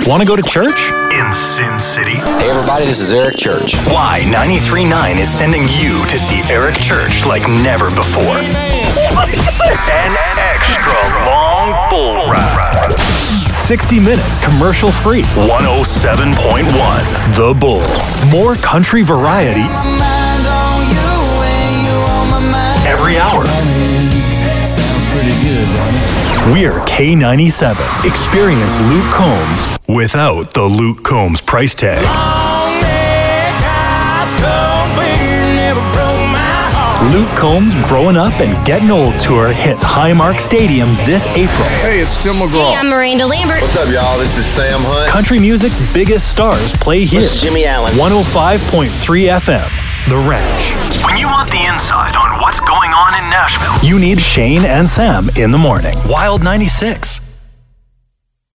Want to go to church? In Sin City? Hey everybody, this is Eric Church. Why 93.9 is sending you to see Eric Church like never before. An extra long bull ride. 60 minutes commercial free. 107.1 The Bull. More country variety every hour. Sounds pretty good, don't it? We're K97. Experience Luke Combs without the Luke Combs price tag. Luke Combs' Growing Up and Getting Old tour hits Highmark Stadium this April. Hey, it's Tim McGraw. Hey, I'm Miranda Lambert. What's up, y'all? This is Sam Hunt. Country music's biggest stars play here. This is Jimmy Allen. 105.3 FM, The Ranch. When you want the inside on what's going on in Nashville, you need Shane and Sam in the morning. Wild 96.